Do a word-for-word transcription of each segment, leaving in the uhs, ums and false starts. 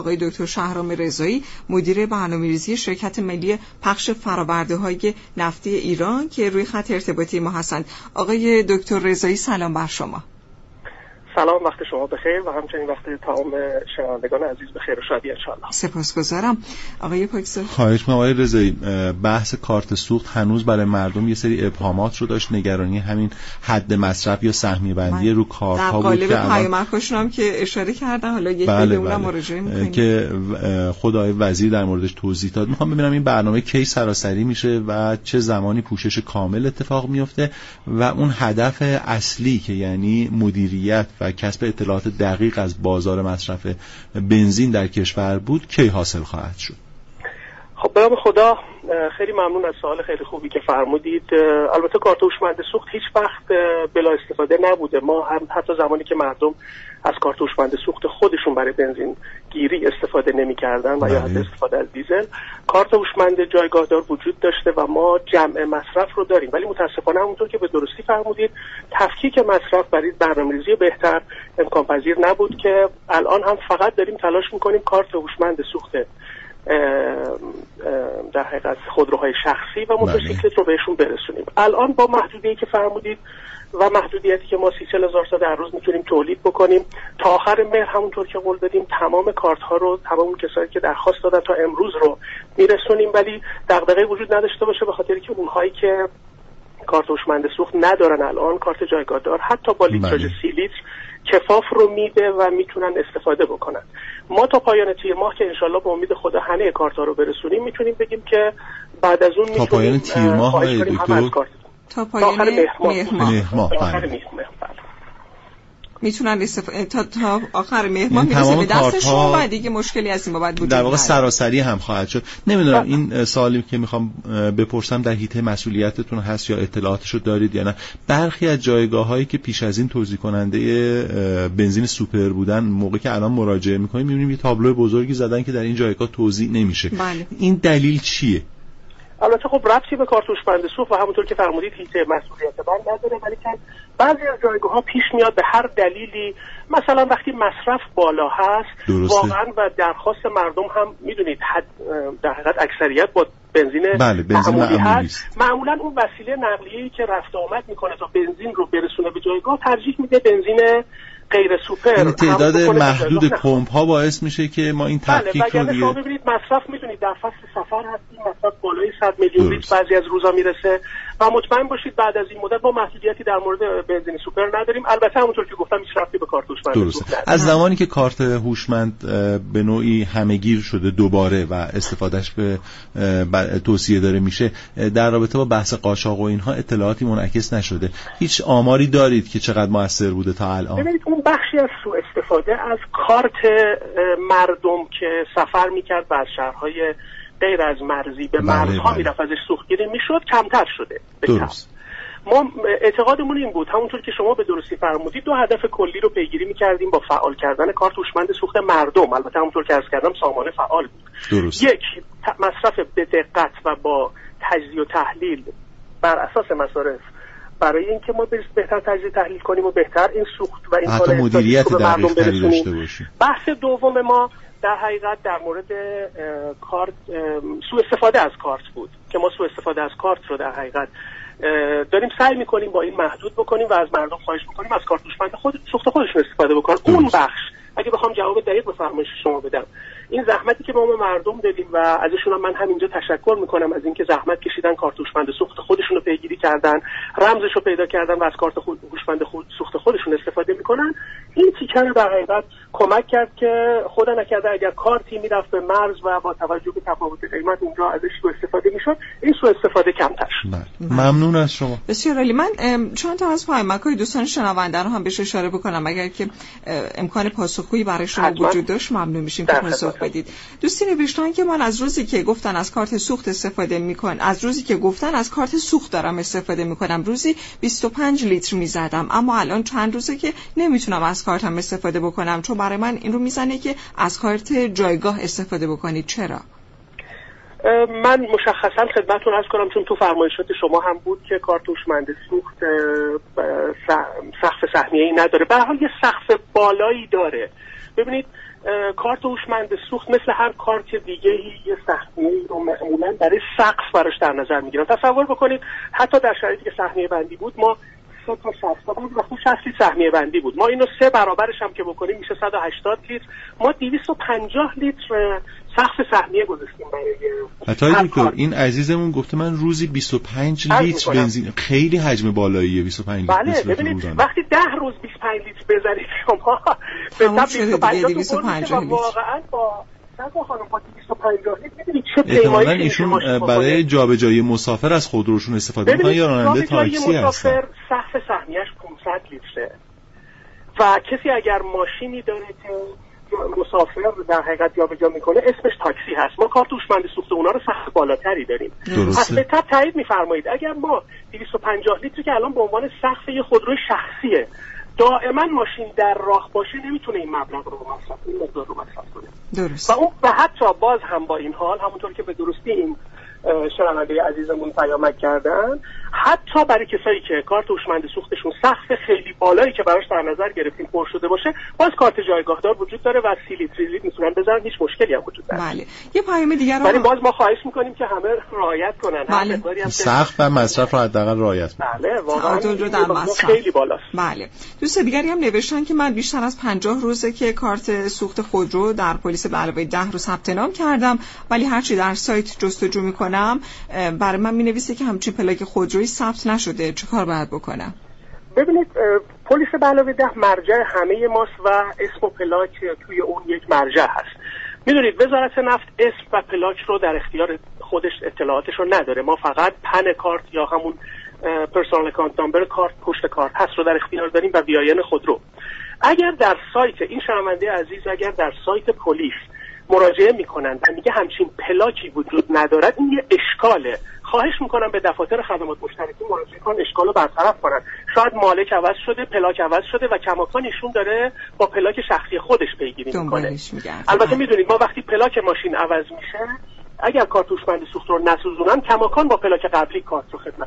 آقای دکتر شهرام رضایی، مدیر برنامه‌ریزی شرکت ملی پخش فرآورده‌های نفتی ایران که روی خط ارتباطی ما هستند. آقای دکتر رضایی سلام بر شما. سلام، وقت شما بخیر و همچنین وقت تمام شنوندگان عزیز بخیر و شادی ان شاء الله. سپاسگزارم. آقای پاکیزاده. خواهش می‌کنم آقای رضایی، بحث کارت سوخت هنوز برای مردم یه سری ابهامات رو داشت، نگرانی همین حد مصرف یا سهمیه بندی رو کارت‌ها بود که در قالب پیامک‌هاشون هم که اشاره کردن، حالا یک بله به اونم بله. مراجعه می‌کنیم که خدای وزیر در موردش توضیح داد. می‌خوام ببینم این برنامه کی سراسری میشه و چه زمانی پوشش کامل اتفاق میفته و اون هدف اصلی که یعنی مدیریت و کسب اطلاعات دقیق از بازار مصرف بنزین در کشور بود کی حاصل خواهد شد؟ خب به نام خدا، خیلی ممنون از سوال خیلی خوبی که فرمودید. البته کارت هوشمند سوخت هیچ وقت بلا استفاده نبوده. ما هم حتی زمانی که مردم از کارت هوشمند سوخت خودشون برای بنزین گیری استفاده نمی‌کردن و یا حتی استفاده از دیزل، کارت هوشمند جایگاه دار وجود داشته و ما جمع مصرف رو داریم. ولی متاسفانه همونطور که به درستی فرمودید، تفکیک مصرف برای برنامه‌ریزی بهتر امکان پذیر نبود که الان هم فقط داریم تلاش می‌کنیم کارت هوشمند سوخت در حقیقت خودروهای شخصی و موتورسیکلت رو بهشون برسونیم. الان با محدودیتی که فرمودید و محدودیتی که ما سی چهل هزار تا در روز میتونیم تولید بکنیم، تا آخر مهر همونطور که قول دادیم تمام کارت ها رو، تمام کسایی که درخواست دادن تا امروز رو میرسونیم. ولی دغدغه وجود نداشته باشه، به خاطر که اونهایی که کارت هوشمند سوخت ندارن الان کارت جایگاه دار حتی با لیتراژ سی لیتر کفاف رو میده و میتونن استفاده بکنن. ما تا پایان تیر ماه که انشالله به امید خدا همه کارت‌ها رو برسونیم میتونیم بگیم که بعد از اون میتونیم تا پایان تیر ماه تا پایان مهر ماه میتونن استفاده تا, تا آخر مهر ماه میرسه به دستشون و دیگه مشکلی از این بابت وجود در واقع سراسری هم خواهد شد. نمیدونم این سوالی که میخوام بپرسم در حیطه مسئولیتتون هست یا اطلاعاتشو دارید یا نه. برخی از جایگاه‌هایی که پیش از این توزیع کننده بنزین سوپر بودن، موقعی که الان مراجعه میکنیم میبینیم یه تابلو بزرگی زدن که در این جایگاه توزیع نمیشه. بله. این دلیل چیه؟ البته خب ربطی به کارت هوشمند سوخت و همونطور که فرمودید هیچ مسئولیت من نداره، ولی که بعضی از جایگاه‌ها پیش میاد به هر دلیلی، مثلا وقتی مصرف بالا هست درسته. واقعا و درخواست مردم هم میدونید در حقیقت اکثریت با بنزین بله، معمولی هست، معمولا اون وسیله نقلیه‌ای که رفت آمد میکنه تا بنزین رو برسونه به جایگاه ترجیح میده بنزین غیر سوپر. این تعداد محدود پمپ ها باعث میشه که ما این تفکیک بله، رو دیگه شما ببینید مصرف میدونید در فصل سفر هستیم، مصرف بالای صد میلیون لیتر بعضی از روزا میرسه و مطمئن باشید بعد از این مدت ما محدودیتی در مورد بنزین سوپر نداریم. البته همونطور که گفتم هیچ ربطی به کارت هوشمند سوخت از زمانی که کارت هوشمند به نوعی همه‌گیر شده دوباره و استفادهش به توصیه داره میشه، در رابطه با بحث قاچاق و اینها اطلاعاتی منعکس نشده. هیچ آماری دارید که چقدر موثر بوده تا الان؟ ببینید اون بخشی از سوء استفاده از کارت مردم که سفر میکرد و از شهرهای غیر از مرزی به مرزها میرفت ازش سوختگیری میشد کمتر شده. درست. ما اعتقادمون این بود، همونطور که شما به درستی فرمودید، دو هدف کلی رو پیگیری میکردیم با فعال کردن کارت هوشمند سوخت مردم. البته همونطور که عرض کردم سامانه فعال بود. درست. یک، مصرف به دقت و با تجزیه و تحلیل بر اساس مصارف، برای اینکه ما بهتر تجزیه تحلیل کنیم و بهتر این سوخت و این حتی مدیریت دقیق تری داشته باشیم. بحث دوم ما در حقیقت در مورد کارت سوء استفاده از کارت بود که ما سوء استفاده از کارت رو در حقیقت داریم سعی میکنیم با این محدود بکنیم و از مردم خواهش میکنیم از کارت هوشمند خود سوخت خودشون استفاده بکنن. اون بخش اگه بخوام جواب دقیق به فرمایش شما بدم، این زحمتی که ما به مردم دادیم و ازشون هم من همینجا تشکر میکنم از اینکه زحمت کشیدن کارت هوشمند سوخت خودشون رو پیگیری کردن، رمزش رو پیدا کردن و از کارت هوشمند خود سوخت خودشون استفاده میکنن. این تیکه رو در حقیقت کمک کرد که خدا نکرده اگر کارتی میرفت به مرز و با توجه به تفاوت قیمت اونجا ازش سوء استفاده میشد، این سوء استفاده کمتر شد. ممنون از شما. بسیار عالی. من چند تا از پیامک‌های دوستان شنونده رو هم بهش اشاره بکنم، اگر که امکان پاسخگویی برای شما وجود داشت ممنون میشیم که پاسخ بدید. دوستی نوشتن که من از روزی که گفتن از کارت سوخت استفاده میکنم، از روزی که گفتن از کارت سوخت دارم استفاده میکنم، روزی بیست و پنج لیتر میزدم، اما الان چند روزه که نمیتونم از کارتم استفاده بکنم، چون برای من این رو میزنه که از کارت جایگاه استفاده بکنید. چرا؟ من مشخصا خدمتتون عرض کنم، چون تو فرمایشات شما هم بود که کارت هوشمند سوخت سقف سهمیه‌ای نداره، به هر حال یه سقف بالایی داره. ببینید کارت هوشمند سوخت مثل هر کارت دیگه‌ای یه سهمیه‌ای رو معمولاً برای سقف براش در نظر میگیرن. تصور بکنید حتی در شرایطی که سهمیه بندی بود ما سه تا شصت تا بود وقتی شصت لیتر سهمیه بندی بود، ما اینو سه برابرش هم که بکنیم میشه صد و هشتاد لیتر، ما دویست و پنجاه لیتر سقف سهمیه گذاشتیم برای حتی دکتر این عزیزمون گفته من روزی بیست و پنج لیتر بنزین، خیلی حجم بالاییه بیست و پنج لیتر. بله ببینید وقتی ده روز بیست و پنج لیتر بزنید شما به حساب بیست و پنجاه لیتر واقعا با سقف خانم با دویست و پنجاه لیتر می‌بینید چه پیمایی ایشون برای جابجایی مسافر از خودروشون استفاده می‌کنن یا راننده تاکسی هستن. مسافر سقف سهمیه‌اش پانصد لیتره و کسی اگر ماشینی داره که مسافر در حقیقت جابجا میکنه اسمش تاکسی هست. ما کارت هوشمند سوخت اونا رو سقف بالاتری داریم. پس به تبع تایید می‌فرمایید اگر ما دویست و پنجاه لیتر که الان به عنوان سقف یه خودرو شخصیه دائما ماشین در راه باشه نمیتونه این مبلغ رو مصرف این مقدار رو مصرف کنه. درست. و اون و حتی باز هم با این حال همونطور که به درستی این شنونده عزیزمون پیامک کردن، حتی برای کسایی که کارت هوشمند سوختشون سقف خیلی بالایی که براش در نظر گرفتیم پر شده باشه باز کارت جایگاهدار وجود داره و سی لیتر لیتر میتونن بزنن، هیچ مشکلی هم وجود نداره. بله. یه پیام دیگه رو ولی باز ما خواهش میکنیم که همه رعایت کنن. بله. سقف و مصرف رو حداقل رعایت کنن. بله واقعا رو در مصرف خیلی بالاست. بله. دوست دیگری هم نوشتن که من بیشتر از پنجاه روزه که کارت سوخت خودرو در پلیس به علاوه ده رو ثبت نام کردم، ولی هرچی در سایت جستجو میکنم برای من مینویسه که همچین پلاک خودرویی ثبت نشده، چه کار باید بکنم؟ ببینید پلیس به علاوه ده مرجع همه ماست و اسم و پلاک توی اون یک مرجع هست. میدونید وزارت نفت اسم و پلاک رو در اختیار خودش اطلاعاتش رو نداره، ما فقط پن کارت یا همون پرسونال اکانت نامبر کارت پشت کارت هست رو در اختیار داریم و بیاین خودرو. اگر در سایت این شنونده عزیز اگر در سایت پلیس مراجعه میکنن و میگه همچین پلاکی وجود ندارد این یه اشکاله، خواهش میکنم به دفاتر خدمات مشترکین مراجعه کنن اشکالو برطرف کنن. شاید مالک عوض شده، پلاک عوض شده و کماکان ایشون داره با پلاک شخصی خودش پیگیری میکنه. البته میدونید ما وقتی پلاک ماشین عوض میشه اگر کارت هوشمند سوخت رو نسوزونن کماکان با پلاک قبلی کارت رو خدمت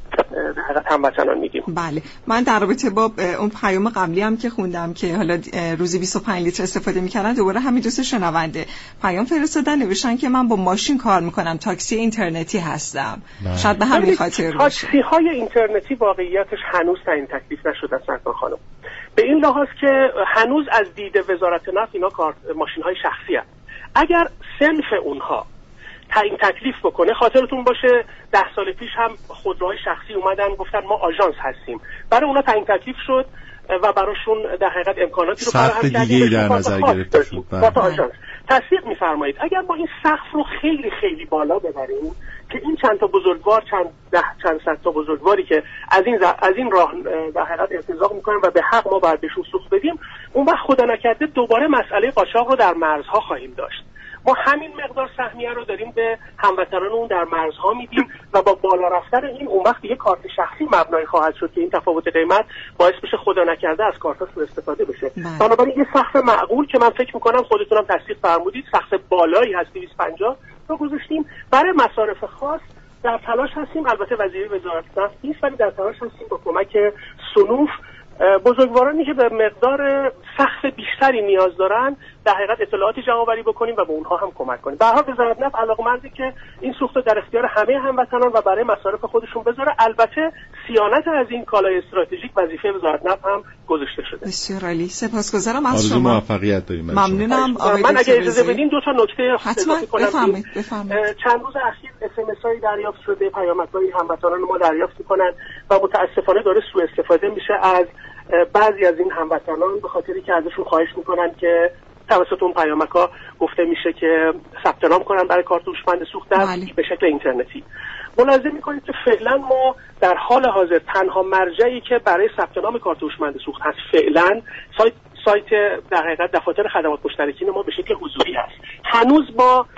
حقیقت هموطنان میدیم. بله من در رابطه با اون پیام قبلی هم که خوندم که حالا روزی بیست و پنج لیتر استفاده میکردن، دوباره همین دوست شنونده پیام فرستادن نوشتن که من با ماشین کار میکنم، تاکسی اینترنتی هستم. بله. شاید به همین خاطر تاکسی های اینترنتی واقعیتش هنوز تعیین تکلیف نشده سرکار خانم، به این لحاظ که هنوز از دید وزارت نفت اینا کارت ماشین های شخصی هست. اگر صنف اونها تعیین تکلیف بکنه، خاطرتون باشه ده سال پیش هم خودروهای شخصی اومدن گفتن ما آژانس هستیم، برای اونا تعیین تکلیف شد و براشون در حقیقت امکاناتی رو فراهم کردیم در نظر گرفته شد. با آژانس تصدیق می‌فرمایید اگر ما این سقف رو خیلی خیلی بالا ببریم که این چند تا بزرگوار چند ده چند صد تا بزرگواری که از این از این راه در حقیقت ارتزاق می‌کنن و به حق ما باید بهشون سوخت بدیم، اون وقت خدا نکرده دوباره مسئله قاچاق رو در مرزها خواهیم داشت. ما همین مقدار سهمیه رو داریم به هموطنانمون در مرزها میدیم و با بالا رفتن این اون وقت یه کارت شخصی مبنای خواهد شد که این تفاوت قیمت باعث بشه خدا نکرده از کارت‌ها سوء استفاده بشه. بنابراین یه سقف معقول که من فکر می‌کنم خودتونم تصدیق فرمودید سقف بالایی هست دویست و پنجاه رو گذاشتیم. برای مصارف خاص در تلاش هستیم، البته وزیر وزارت نفت نیست ولی در تلاش هستیم با کمک صنوف بزرگوارانی که به مقدار سقف بیشتری نیاز دارن در حقیقت اطلاعاتی جمع آوری بکنیم و به اونها هم کمک کنیم. به هر حال وزارت نفت علاقمنده که این سوخت در اختیار همه هموطنان و برای مصارف خودشون بذاره. البته صیانت از این کالای استراتژیک وظیفه وزارت نفت هم گذاشته شده. بسیار عالی، سپاسگزارم از شما. موفقیت داریم. ممنونم. من اگه اجازه بدین دو تا نکته حتما بفرمایید. بفرمایید. چند روز اخیر اس ام اس های دریافت شده، پیامک‌های هموطنان ما دریافت می‌کنن و متاسفانه داره سوء استفاده میشه از بعضی از این هموطنان به خاطری که ازشون خواهش میکنن که توسط اون پیامک‌ها گفته میشه که ثبت نام کنن برای کارت هوشمند سوخت به شکل اینترنتی. ملاحظه میکنید که فعلا ما در حال حاضر تنها مرجعی که برای ثبت نام کارت هوشمند سوخت هست فعلا سایت سایت در حقیقت دفاتر خدمات مشترکین ما به شکل حضوری هست. هنوز با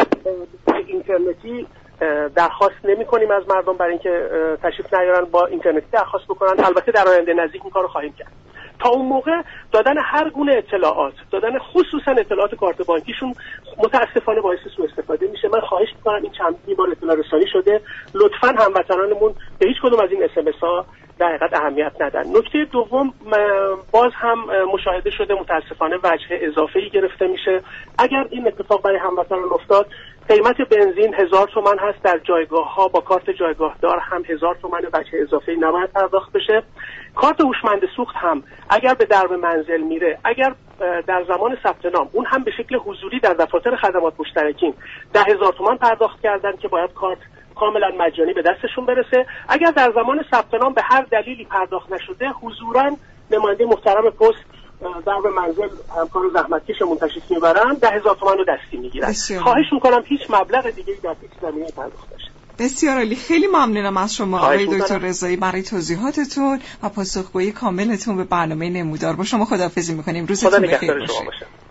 اینترنتی درخواست نمی کنیم از مردم برای اینکه تشریف نیارن با اینترنتی درخواست بکنن. البته در آینده نزدیک این کارو خواهیم کرد. تا اون موقع دادن هر گونه اطلاعات، دادن خصوصا اطلاعات کارت بانکیشون متاسفانه باعث سوء استفاده میشه. من خواهش میکنم این چند بار اطلاع رسانی شده، لطفاً هموطنانمون به هیچ کدوم از این اس ام اس ها در حقیقت اهمیت ندن. نکته دوم، باز هم مشاهده شده متاسفانه وجه اضافه‌ای گرفته میشه. اگر این اتفاق برای هموطنان افتاد، قیمت بنزین هزار تومان هست، در جایگاه ها با کارت جایگاه دار هم هزار تومان وجه اضافه‌ای نباید پرداخت بشه. کارت هوشمند سوخت هم اگر به درب منزل میره، اگر در زمان ثبت نام اون هم به شکل حضوری در دفاتر خدمات مشترکین ده هزار تومان پرداخت کردن که باید کارت کاملا مجانی به دستشون برسه. اگر در زمان ثبت نام به هر دلیلی پرداخت نشده، حضوراً نماینده محترم پست در به منزل همکار زحمتکشمون تشریف میبرن، ده هزار تومان رو دستی میگیرن. خواهش میکنم هیچ مبلغ دیگری در هیچ زمینه‌ای پرداخت نشه. بسیار عالی، خیلی ممنونم از شما آقای دکتر رضایی برای توضیحاتتون و پاسخگویی کاملتون به برنامه نمودار. با شما خداحافظی میکنیم، روزتون بخیر باشه.